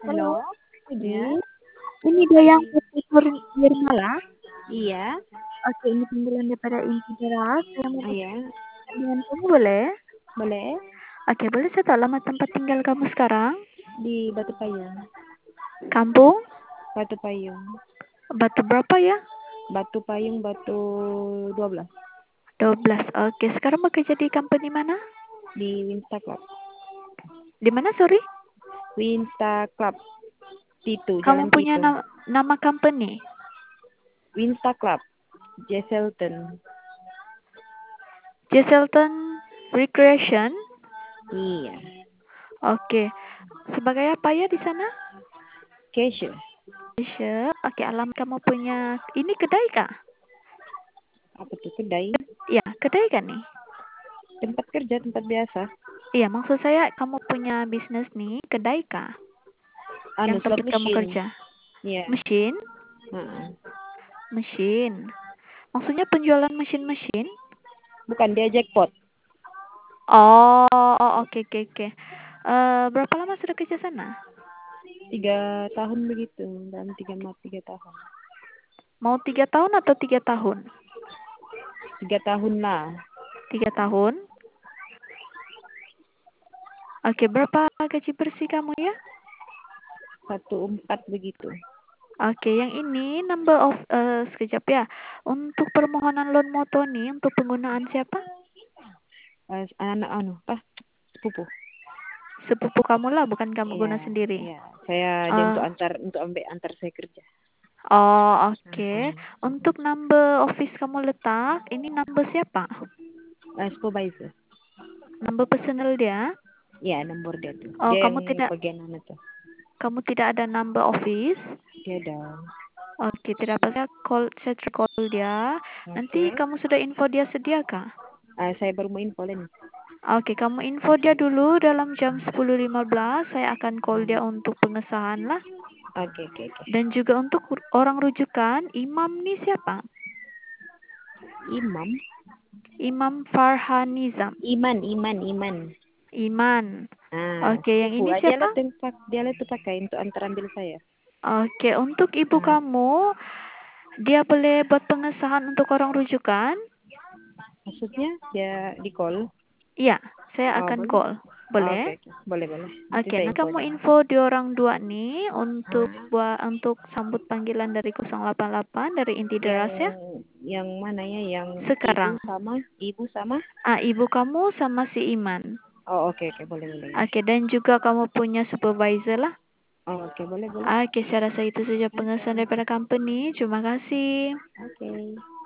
Halo, Halo, ya, pagi. Ini dia yang pagi. Nirmala. Iya, Oke, ini panggilan daripada Inti Deras. Saya mau iya, berbicara dengan kamu boleh? boleh. Oke, boleh saya tahu alamat tempat tinggal kamu sekarang? Di Batu Payung. Kampung? Batu Payung. Batu berapa ya? Batu Payung, Batu 12. 12. Oke, sekarang bekerja di company mana? Di Winsta Club. Di mana, sorry? Winsta Club. Titu, Kamu Jalan punya Titu. nama company? Winsta Club. Jesselton. Jesselton Recreation? Iya. Oke. Sebagai apa ya di sana? Cashier. Asia. Oke, alamat kamu punya ini kedai kah? Apa tuh kedai? Ya, kedai kan nih? Tempat kerja, tempat biasa. Iya, maksud saya kamu punya bisnis nih, kedai kah? Anu, Yang slot tempat kamu machine. kerja? Iya. Mesin? Heeh. Mesin. Maksudnya penjualan mesin-mesin? Bukan, dia jackpot. Oh, oke, oke, oke. Berapa lama sudah kerja sana? 3 tahun begitu. Dalam 3 tahun. Mau 3 tahun atau 3 tahun? 3 tahun lah. 3 tahun? Oke, berapa gaji bersih kamu ya? 1,4 begitu. Oke, yang ini number of sekejap ya. Untuk permohonan loan moto nih, untuk penggunaan siapa? Anak anu, sepupu. Sepupu kamu lah, bukan kamu Iya, guna sendiri. iya. Saya dia Eh, untuk ambil antar saya kerja. oh, oke. Mm-mm, Untuk mm-mm. number office kamu letak, ini number siapa? Supervisor. Number personal dia? Ya, nomor dia tuh. Oh, Dia yang kamu tidak bagian mana tuh? ada number office? Dia dong. Oke, tidak apa, saya call dia. Nanti Oke. kamu sudah info dia sedia kah? Saya baru mau info nih. Oke, kamu info dia dulu dalam jam 10.15. Saya akan call dia untuk pengesahan lah. Oke, oke, oke. Dan juga untuk orang rujukan, imam nih siapa? Imam. Imam Farhanizam. Iman. Iman. Oke, yang Sepupu. ini Dia siapa? lah dia lah tuh pakai untuk antar ambil saya. Oke, untuk ibu Hmm. kamu, dia boleh buat pengesahan untuk orang rujukan? Maksudnya dia di call? Iya, saya Oh, akan boleh. call. Oh, Boleh? oke, oke. Boleh, boleh. Nanti Oke, saya nah info kamu dia. info di orang dua nih untuk Ah, untuk sambut panggilan dari 088 dari Inti yang Deras ya. yang mana ya? Yang Sekarang. ibu sama? Ibu kamu sama si Iman. Oh, oke, oke, boleh, boleh. Oke, dan juga kamu punya supervisor lah. Oh, oke, boleh, boleh. Oke, saya rasa itu saja pengesahan daripada company. Terima kasih. Oke.